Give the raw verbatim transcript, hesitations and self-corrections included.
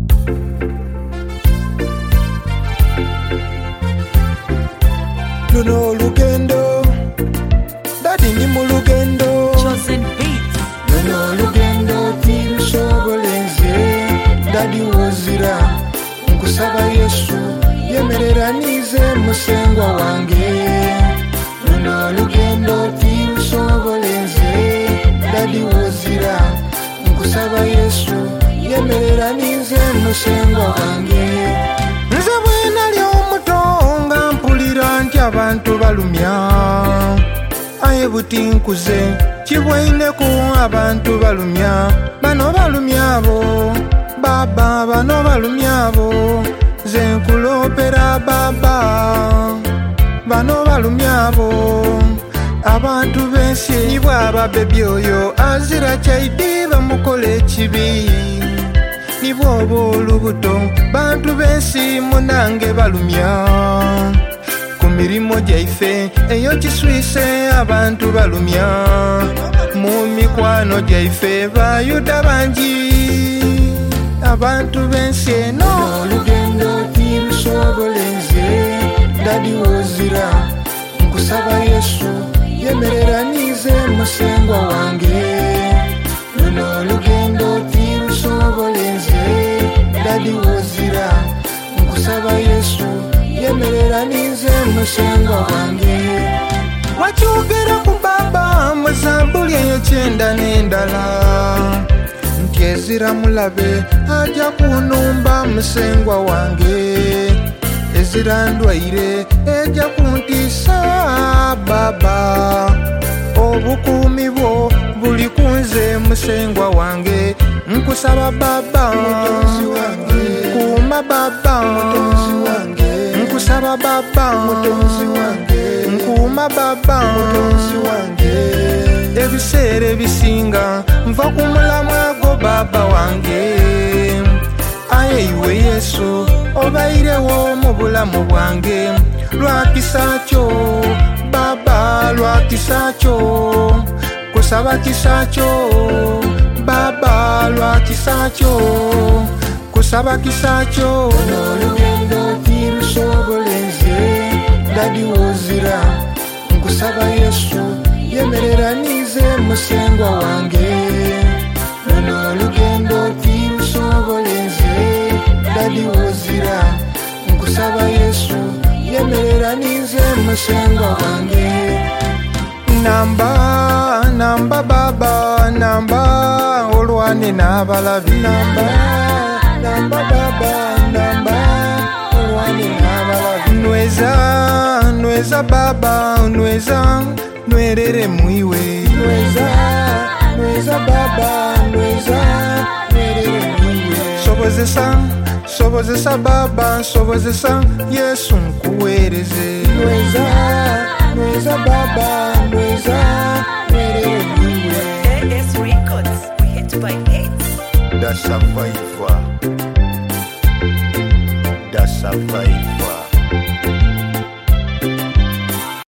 luno olugendo dadi ndi mu lugendo luno olugendo tirusobolenze dadi wozira nkusaba Yesu yemereranize musengwa wange luno olugendo tirusobolenze dadi wozira nkusaba Yesu yemereranize musengwa wange nze bwena lyomutonga mpulira nti abantu balumya aye butinkuze kibwaineku abantu balumya bano balumyabo baba bano balumyabo ze nkulopera baba bano balumyabo abantu bensi nibwaba bebi oyo azira kyaidi bamukole ekibi nibwoba olubuto bantu bensi munange balumya ku mirimo gyaife eyo kiswise abantu balumya mu mikwano gyaife bayuda bangi abantu bensi eno olugendo tirusobolenze dadi wozira nkusaba Yesu yemereranize musengwa wange luno olugendo tirusobolenze dadi wozira nkusaba Yesu yemereranize musengwa wange wakyogera ku baba mu Zabbuli eyo kyenda n'endala nti ezira mulabe ajja kunumba musengwa wange ezira ndwaire ejja kuntiisa baba obukuumi bwo buli kunze musengwa wange nkusaba baba nkuuma baba nkusaba baba nkuuma baba ebiseera ebisinga nva ku mulamwa gwo baba wange aye iwe Yesu obairewo mu bulamu bwange lwakisa kyo baba lwakisa kyo kusaba kisa kyo baba lwakisa kyo kusaba kisa kyo olugendo tirusobolenze dadi wozira nkusaba Yesu yemereranize musengwa wange luno olugendo tirusobolenze dadi wozira nkusaba Yesu yemereranize musengwa wange namba namba baba namba olwane n'abalabi namba namba baba namba olwane n'abalabi nweza nweza baba nweza nwerere mwiwe nweza nweza baba nweza nwerere mwiwe sobozesa sobozesa baba sobozesa Yesu nkuweereze nweza nweza baba nweza nwerere mwiwe. A S Records, we hit by hits. The Survivor, The Survivor.